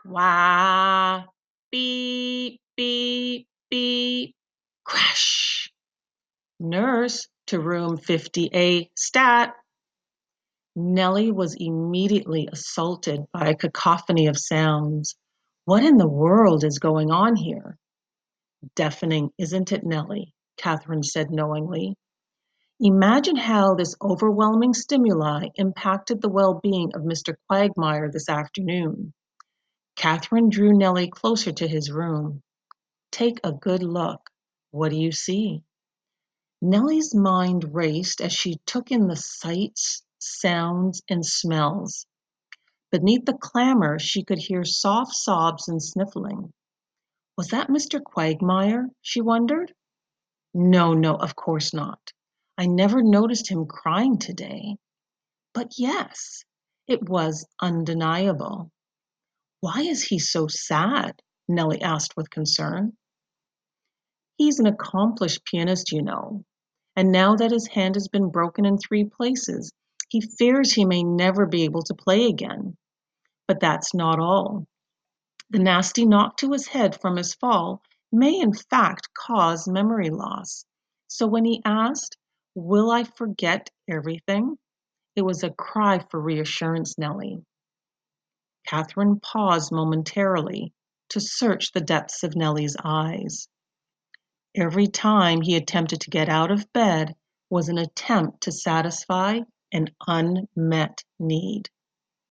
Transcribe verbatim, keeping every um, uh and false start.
Wah, beep, beep, beep, crash. Nurse to room fifty A, stat. Nellie was immediately assaulted by a cacophony of sounds. What in the world is going on here? Deafening, isn't it, Nellie? Catherine said knowingly. Imagine how this overwhelming stimuli impacted the well-being of Mister Quagmire this afternoon. Catherine drew Nellie closer to his room. Take a good look. What do you see? Nellie's mind raced as she took in the sights, sounds, and smells. Beneath the clamor, she could hear soft sobs and sniffling. Was that Mister Quagmire? She wondered. No, no, of course not. I never noticed him crying today. But yes, it was undeniable. Why is he so sad? Nellie asked with concern. He's an accomplished pianist, you know, and now that his hand has been broken in three places, he fears he may never be able to play again. But that's not all. The nasty knock to his head from his fall may in fact cause memory loss. So when he asked, "Will I forget everything?" it was a cry for reassurance, Nellie. Catherine paused momentarily to search the depths of Nellie's eyes. Every time he attempted to get out of bed was an attempt to satisfy an unmet need.